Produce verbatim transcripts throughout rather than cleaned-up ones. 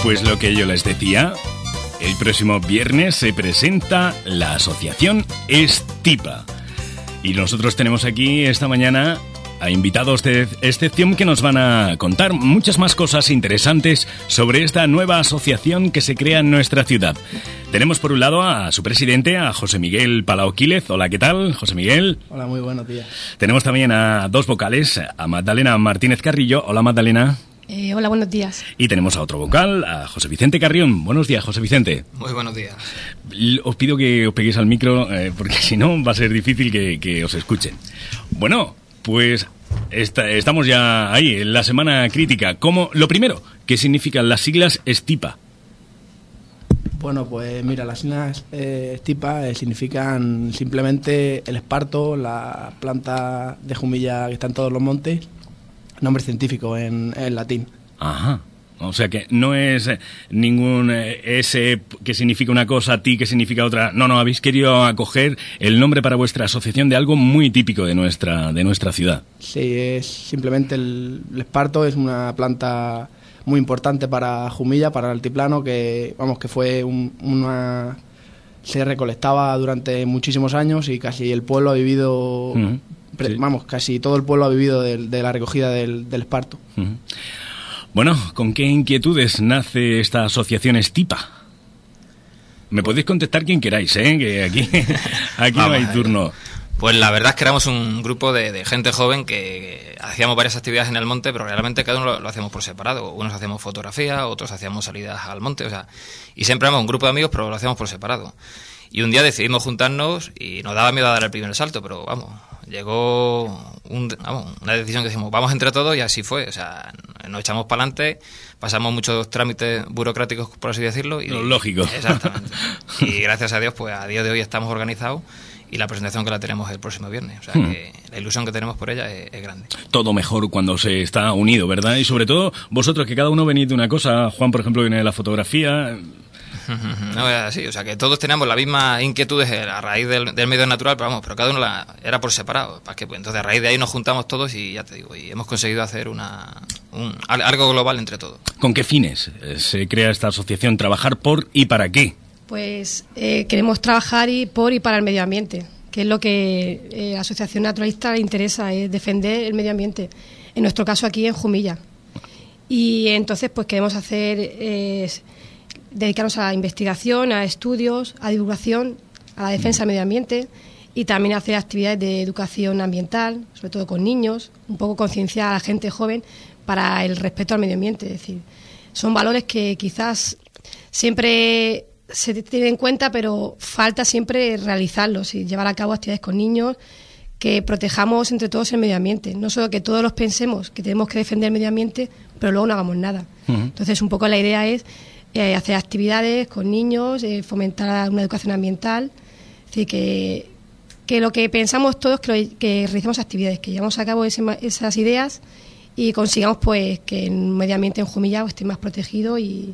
Pues lo que yo les decía, el próximo viernes se presenta la asociación Estipa. Y nosotros tenemos aquí esta mañana a invitados de excepción que nos van a contar muchas más cosas interesantes sobre esta nueva asociación que se crea en nuestra ciudad. Tenemos por un lado a su presidente, a José Miguel Palau Quílez. Hola, ¿qué tal, José Miguel? Hola, muy buenos días. Tenemos también a dos vocales, a Magdalena Martínez Carrillo. Hola, Magdalena. Eh, hola, buenos días. Y tenemos a otro vocal, a José Vicente Carrión. Buenos días, José Vicente. Muy buenos días. Os pido que os peguéis al micro, eh, porque si no va a ser difícil que, que os escuchen. Bueno, pues esta, estamos ya ahí, en la semana crítica. ¿Cómo? Lo primero, ¿qué significan las siglas Estipa? Bueno, pues mira, las siglas eh, Estipa eh, significan simplemente el esparto, la planta de jumilla que está en todos los montes, nombre científico en, en latín. Ajá. O sea que no es ningún ese que significa una cosa, ti que significa otra. No, no, habéis querido acoger el nombre para vuestra asociación de algo muy típico de nuestra de nuestra ciudad. Sí, es simplemente el, el esparto, es una planta muy importante para Jumilla, para el altiplano, que vamos que fue un, una se recolectaba durante muchísimos años y casi el pueblo ha vivido, uh-huh. pre, sí. vamos, casi todo el pueblo ha vivido de, de la recogida del, del esparto. Uh-huh. Bueno, ¿con qué inquietudes nace esta asociación Estipa? Me podéis contestar quien queráis, ¿eh? Que aquí, aquí no hay turno. Pues la verdad es que éramos un grupo de, de gente joven que hacíamos varias actividades en el monte, pero realmente cada uno lo, lo hacíamos por separado. Unos hacíamos fotografía, otros hacíamos salidas al monte, o sea, y siempre éramos un grupo de amigos, pero lo hacíamos por separado. Y un día decidimos juntarnos y nos daba miedo a dar el primer salto, pero vamos, llegó un, vamos, una decisión que decimos, vamos entre todos, y así fue. O sea, nos echamos para adelante, pasamos muchos trámites burocráticos, por así decirlo. Y, Lo lógico. Exactamente. Y gracias a Dios, pues a día de hoy estamos organizados y la presentación que la tenemos el próximo viernes. O sea, hmm. que la ilusión que tenemos por ella es, es grande. Todo mejor cuando se está unido, ¿verdad? Y sobre todo vosotros, que cada uno venís de una cosa. Juan, por ejemplo, viene de la fotografía. No, es así, o sea que todos teníamos las mismas inquietudes a raíz del, del medio natural, pero vamos, pero cada uno la, era por separado, para que, pues, entonces a raíz de ahí nos juntamos todos y ya te digo, y hemos conseguido hacer una un, algo global entre todos. ¿Con qué fines se crea esta asociación? ¿Trabajar por y para qué? Pues eh, queremos trabajar y por y para el medio ambiente, que es lo que eh, la Asociación Naturalista le interesa, es defender el medio ambiente, en nuestro caso aquí en Jumilla. Y entonces pues queremos hacer... Eh, dedicarnos a la investigación, a estudios, a divulgación, a la defensa del medio ambiente y también a hacer actividades de educación ambiental, sobre todo con niños, un poco concienciar a la gente joven para el respeto al medio ambiente. Es decir, son valores que quizás siempre se tienen en cuenta, pero falta siempre realizarlos y llevar a cabo actividades con niños, que protejamos entre todos el medio ambiente. No solo que todos los pensemos que tenemos que defender el medio ambiente, pero luego no hagamos nada. Uh-huh. Entonces, un poco la idea es Eh, hacer actividades con niños, eh, fomentar una educación ambiental, es decir, que, que lo que pensamos todos que, lo, que realicemos actividades, que llevamos a cabo ese, esas ideas y consigamos pues que el medio ambiente en Jumilla esté más protegido y,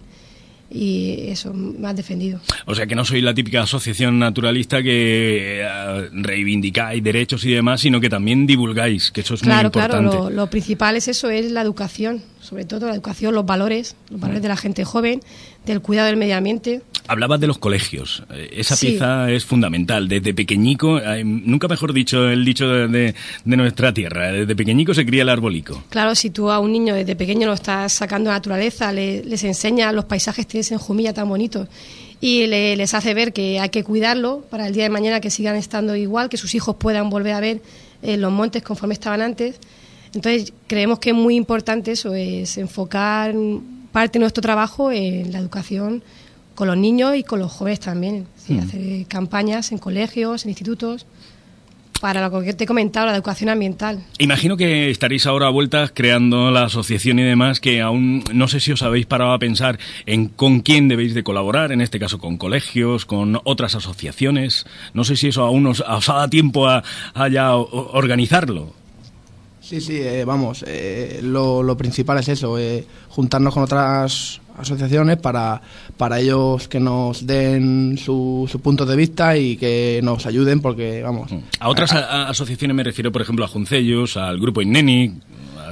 y eso, más defendido. O sea, que no sois la típica asociación naturalista que eh, reivindicáis derechos y demás, sino que también divulgáis, que eso es claro, muy importante. Claro, lo, lo principal es eso, es la educación, sobre todo la educación, los valores, los valores de la gente joven, del cuidado del medio ambiente. Hablabas de los colegios, esa sí. pieza es fundamental, desde pequeñico, nunca mejor dicho el dicho de, de, de nuestra tierra, desde pequeñico se cría el arbolico. Claro, si tú a un niño desde pequeño lo estás sacando a la naturaleza, le, les enseñas los paisajes que tienes en Jumilla tan bonitos y le, les hace ver que hay que cuidarlo para el día de mañana que sigan estando igual, que sus hijos puedan volver a ver eh, los montes conforme estaban antes. Entonces creemos que es muy importante eso, es enfocar parte de nuestro trabajo en la educación con los niños y con los jóvenes también, ¿sí? mm. hacer campañas en colegios, en institutos, para lo que te he comentado, la educación ambiental. Imagino que estaréis ahora a vueltas creando la asociación y demás, que aún no sé si os habéis parado a pensar en con quién debéis de colaborar, en este caso con colegios, con otras asociaciones. No sé si eso aún os, os ha dado tiempo a, a ya organizarlo. Sí, sí, eh, vamos, eh, lo, lo principal es eso, eh, juntarnos con otras asociaciones para, para ellos que nos den su, su punto de vista y que nos ayuden porque, vamos... A otras a, a asociaciones me refiero, por ejemplo, a Juncellos, al Grupo Inneni,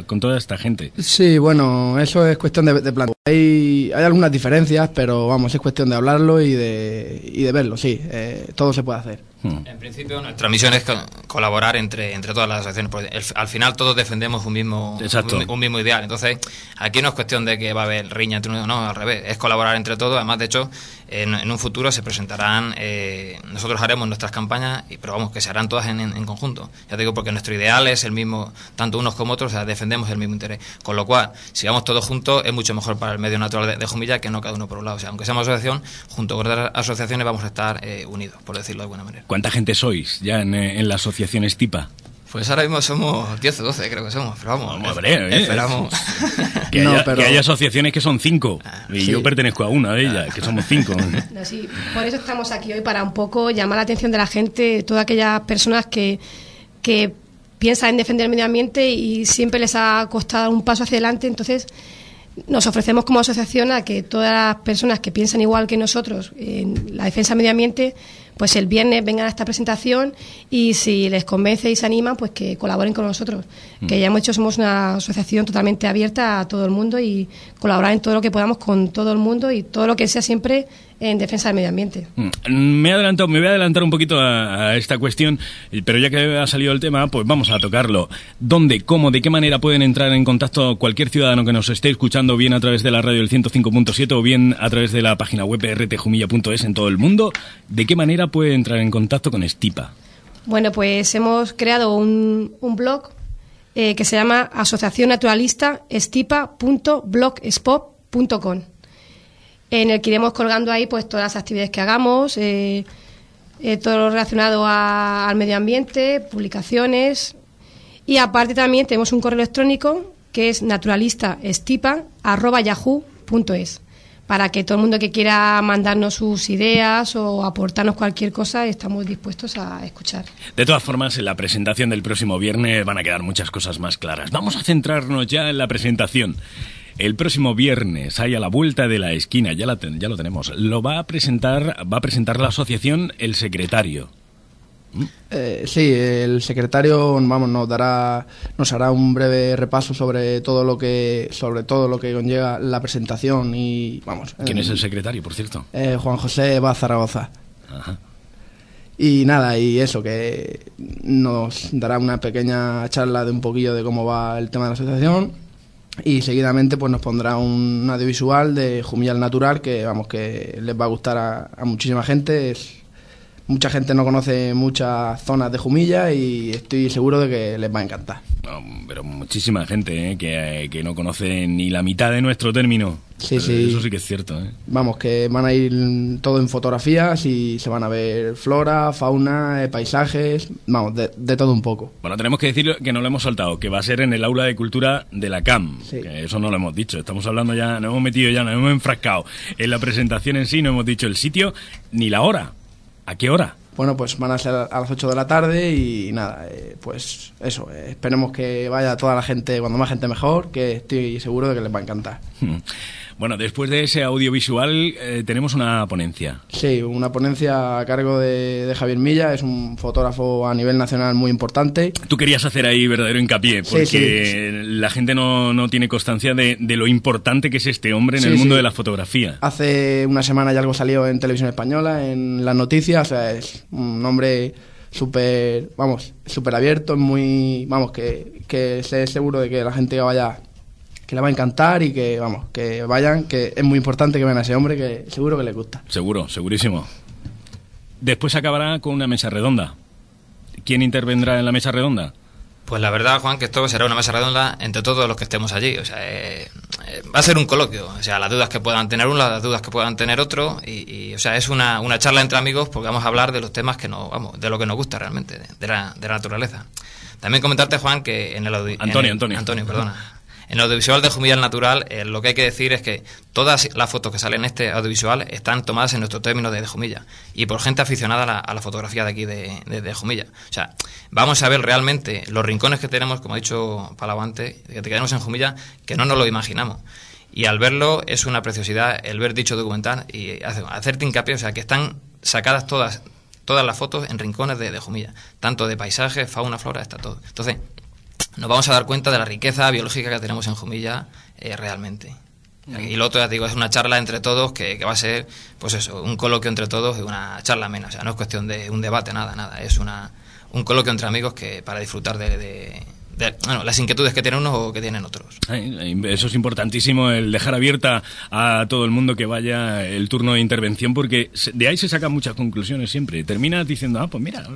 esta, con toda esta gente. Sí, bueno, eso es cuestión de, de plan. Hay, hay algunas diferencias, pero vamos, es cuestión de hablarlo y de, y de verlo, sí, eh, todo se puede hacer. En principio, nuestra misión es co colaborar entre, entre todas las asociaciones, porque el, al final todos defendemos un mismo, un, un mismo ideal. Entonces, aquí no es cuestión de que va a haber riña entre uno, no, al revés, es colaborar entre todos. Además, de hecho, en, en un futuro se presentarán, eh, nosotros haremos nuestras campañas, pero vamos, que se harán todas en, en, en conjunto. Ya te digo, porque nuestro ideal es el mismo, tanto unos como otros, o sea, defendemos el mismo interés. Con lo cual, si vamos todos juntos, es mucho mejor para el medio natural de, de Jumilla que no cada uno por un lado. O sea, aunque seamos asociación, junto con otras asociaciones vamos a estar eh, unidos, por decirlo de alguna manera. ¿Cuánta gente sois ya en, en la asociación Estipa? Pues ahora mismo somos diez o doce, creo que somos, pero vamos, no, hombre, ¿eh? esperamos. Que, no, haya, pero... que haya asociaciones que son cinco, ah, y sí. yo pertenezco a una de ellas, que somos cinco. No, sí, por eso estamos aquí hoy, para un poco llamar la atención de la gente, todas aquellas personas que, que piensan en defender el medio ambiente y siempre les ha costado un paso hacia adelante. Entonces, nos ofrecemos como asociación a que todas las personas que piensan igual que nosotros en la defensa del medio ambiente, pues el viernes vengan a esta presentación y si les convence y se animan, pues que colaboren con nosotros. Mm. Que ya hemos dicho, somos una asociación totalmente abierta a todo el mundo y colaborar en todo lo que podamos con todo el mundo y todo lo que sea siempre en defensa del medio ambiente. Me he adelantado, me voy a adelantar un poquito a, a esta cuestión, pero ya que ha salido el tema, pues vamos a tocarlo. ¿Dónde, cómo, de qué manera pueden entrar en contacto cualquier ciudadano que nos esté escuchando, bien a través de la radio del ciento cinco punto siete o bien a través de la página web r t jumilla punto es en todo el mundo? ¿De qué manera puede entrar en contacto con Estipa? Bueno, pues hemos creado un, un blog eh, que se llama Asociación Naturalista Estipa punto blogspot punto com, en el que iremos colgando ahí pues todas las actividades que hagamos, eh, eh, todo lo relacionado a, al medio ambiente, publicaciones, y aparte también tenemos un correo electrónico que es naturalistaestipa arroba yahoo punto es, para que todo el mundo que quiera mandarnos sus ideas o aportarnos cualquier cosa, estamos dispuestos a escuchar. De todas formas, en la presentación del próximo viernes van a quedar muchas cosas más claras. Vamos a centrarnos ya en la presentación. El próximo viernes, ahí a la vuelta de la esquina, ya, la ten, ya lo tenemos, lo va a presentar, va a presentar la asociación el secretario. ¿Mm? Eh, sí, el secretario, vamos, nos dará, nos hará un breve repaso sobre todo lo que, sobre todo lo que conlleva la presentación y vamos. ¿Quién eh, es el secretario, por cierto? Eh, Juan José Vaz Zaragoza. Ajá. Y nada, y eso, que nos dará una pequeña charla de un poquillo de cómo va el tema de la asociación. Y seguidamente pues nos pondrá un audiovisual de Jumilla al Natural que vamos que les va a gustar a, a muchísima gente. Es, mucha gente no conoce muchas zonas de Jumilla y estoy seguro de que les va a encantar. No, pero muchísima gente ¿eh? que, que no conoce ni la mitad de nuestro término. Sí, sí. Eso sí que es cierto. ¿eh? Vamos, que van a ir todo en fotografías y se van a ver flora, fauna, eh, paisajes, vamos, de, de todo un poco. Bueno, tenemos que decir que no lo hemos soltado, que va a ser en el aula de cultura de la C A M. Sí. Que eso no lo hemos dicho, estamos hablando ya, nos hemos metido ya, nos hemos enfrascado en la presentación en sí, no hemos dicho el sitio ni la hora. ¿A qué hora? Bueno, pues van a ser a las ocho de la tarde y nada, eh, pues eso, eh, esperemos que vaya toda la gente, cuando más gente mejor, que estoy seguro de que les va a encantar. Bueno, después de ese audiovisual eh, tenemos una ponencia. Sí, una ponencia a cargo de, de Javier Milla, es un fotógrafo a nivel nacional muy importante. Tú querías hacer ahí verdadero hincapié, porque sí, sí. la gente no, no tiene constancia de, de lo importante que es este hombre en sí, el mundo sí. de la fotografía. Hace una semana ya algo salió en Televisión Española, en las noticias, o sea, es un hombre súper, vamos, súper abierto, muy, vamos, que, que sé seguro de que la gente que vaya, que le va a encantar y que, vamos, que vayan, que es muy importante que vean a ese hombre, que seguro que les gusta. Seguro, segurísimo. Después acabará con una mesa redonda. ¿Quién intervendrá en la mesa redonda? Pues la verdad, Juan, que esto será una mesa redonda entre todos los que estemos allí. O sea, eh, eh, va a ser un coloquio. O sea, las dudas que puedan tener uno, las dudas que puedan tener otro. Y, y o sea, es una, una charla entre amigos porque vamos a hablar de los temas que nos, vamos, de lo que nos gusta realmente, de, de, la, de la naturaleza. También comentarte, Juan, que en el... Antonio, en el, Antonio. Antonio, perdona. En el audiovisual de Jumilla al Natural, eh, lo que hay que decir es que todas las fotos que salen en este audiovisual están tomadas en nuestro término de, de Jumilla y por gente aficionada a la, a la fotografía de aquí de, de, de Jumilla. O sea, vamos a ver realmente los rincones que tenemos, como ha dicho Palau antes, que tenemos en Jumilla, que no nos lo imaginamos. Y al verlo es una preciosidad el ver dicho documental y hacerte hincapié, o sea, que están sacadas todas todas las fotos en rincones de, de Jumilla, tanto de paisajes, fauna, flora, está todo. Entonces, nos vamos a dar cuenta de la riqueza biológica que tenemos en Jumilla eh, realmente. Y lo otro, ya digo, es una charla entre todos que, que va a ser, pues eso, un coloquio entre todos y una charla amena. O sea, no es cuestión de un debate, nada, nada. Es una un coloquio entre amigos que para disfrutar de, de, de bueno, las inquietudes que tienen unos o que tienen otros. Eso es importantísimo, el dejar abierta a todo el mundo que vaya el turno de intervención, porque de ahí se sacan muchas conclusiones siempre. Terminas diciendo, ah, pues mira...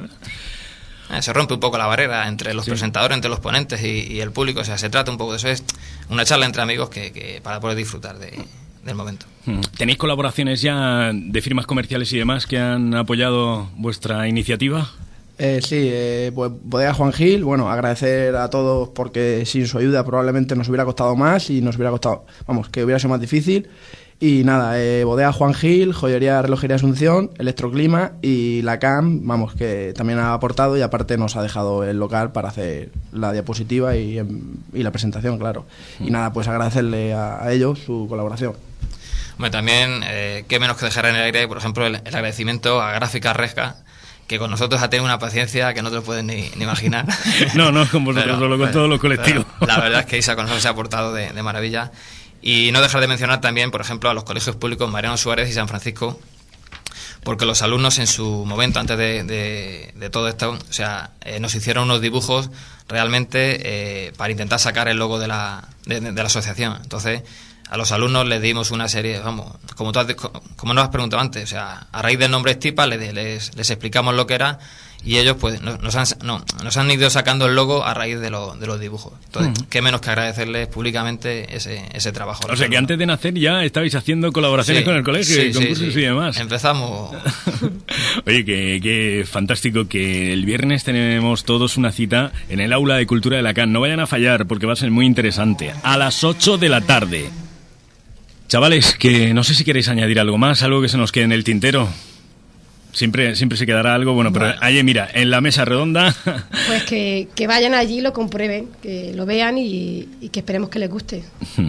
Se rompe un poco la barrera entre los sí. presentadores, entre los ponentes y, y el público. O sea, se trata un poco de eso. Es una charla entre amigos que, que para poder disfrutar de, del momento. ¿Tenéis colaboraciones ya de firmas comerciales y demás que han apoyado vuestra iniciativa? Eh, sí, eh, pues Bodega Juan Gil, bueno, agradecer a todos porque sin su ayuda probablemente nos hubiera costado más y nos hubiera costado, vamos, que hubiera sido más difícil. Y nada, eh, Bodega Juan Gil, Joyería Relojería Asunción, Electroclima y la C A M, vamos, que también ha aportado y aparte nos ha dejado el local para hacer la diapositiva y, y la presentación, claro. Y nada, pues agradecerle a, a ellos su colaboración. Bueno, también, eh, qué menos que dejar en el aire, por ejemplo, el, el agradecimiento a Gráfica Resca, que con nosotros ha tenido una paciencia que no te lo puedes ni, ni imaginar. No, no, con vosotros, pero, solo con pero, todos los colectivos. La verdad es que Isa con nosotros se ha aportado de, de maravilla. Y no dejar de mencionar también, por ejemplo, a los colegios públicos Mariano Suárez y San Francisco, porque los alumnos en su momento, antes de, de, de todo esto, o sea, eh, nos hicieron unos dibujos realmente eh, para intentar sacar el logo de la, de, de la asociación. Entonces, a los alumnos les dimos una serie, vamos, como, tú has, como nos has preguntado antes, o sea, a raíz del nombre Estipa les, les, les explicamos lo que era y ellos pues nos, nos, han, no, nos han ido sacando el logo a raíz de, lo, de los dibujos. Entonces, uh-huh. qué menos que agradecerles públicamente ese, ese trabajo. O sea, que antes de nacer ya estabais haciendo colaboraciones sí, con el colegio, sí, y concursos sí, sí. y demás. Empezamos. Oye, que, que fantástico que el viernes tenemos todos una cita en el Aula de Cultura de la C A N. No vayan a fallar porque va a ser muy interesante. A las ocho de la tarde. Chavales, que no sé si queréis añadir algo más, algo que se nos quede en el tintero. Siempre siempre se quedará algo, bueno, pero ahí mira, en la mesa redonda... Pues que, que vayan allí, lo comprueben, que lo vean y, y que esperemos que les guste.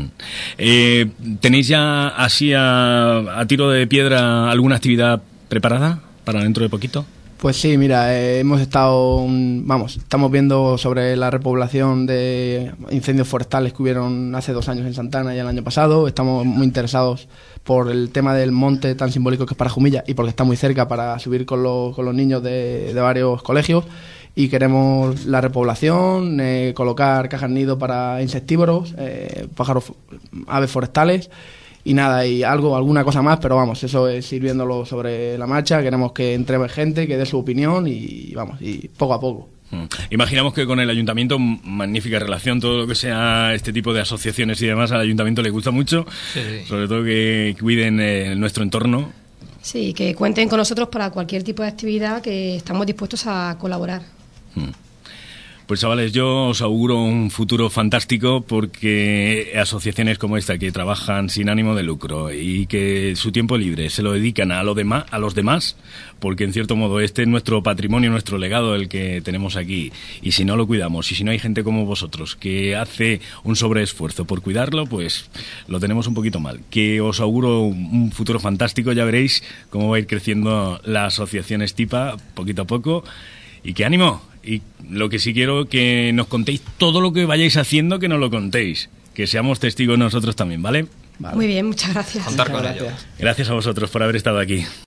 Eh, ¿Tenéis ya así a, a tiro de piedra alguna actividad preparada para dentro de poquito? Pues sí, mira, eh, hemos estado, vamos, estamos viendo sobre la repoblación de incendios forestales que hubieron hace dos años en Santana y el año pasado. Estamos muy interesados por el tema del monte tan simbólico que es para Jumilla y porque está muy cerca para subir con los, con los niños de, de varios colegios. Y queremos la repoblación, eh, colocar cajas nido para insectívoros, eh, pájaros, aves forestales. Y nada, y algo, alguna cosa más, pero vamos, eso es ir viéndolo sobre la marcha. Queremos que entre gente, que dé su opinión y vamos, y poco a poco. Imaginamos que con el ayuntamiento, magnífica relación, todo lo que sea este tipo de asociaciones y demás, al ayuntamiento le gusta mucho, sí, sí. Sobre todo que cuiden eh, nuestro entorno. Sí, que cuenten con nosotros para cualquier tipo de actividad, que estamos dispuestos a colaborar. Hmm. Pues chavales, yo os auguro un futuro fantástico porque asociaciones como esta que trabajan sin ánimo de lucro y que su tiempo libre se lo dedican a, lo demás, a los demás, porque en cierto modo este es nuestro patrimonio, nuestro legado el que tenemos aquí, y si no lo cuidamos y si no hay gente como vosotros que hace un sobreesfuerzo por cuidarlo, pues lo tenemos un poquito mal. Que os auguro un futuro fantástico, ya veréis cómo va a ir creciendo la asociación Estipa poquito a poco, y que ánimo. Y lo que sí quiero que nos contéis todo lo que vayáis haciendo, que nos lo contéis. Que seamos testigos nosotros también, ¿vale? Vale. Muy bien, muchas gracias. Contar con ello. Gracias a vosotros por haber estado aquí.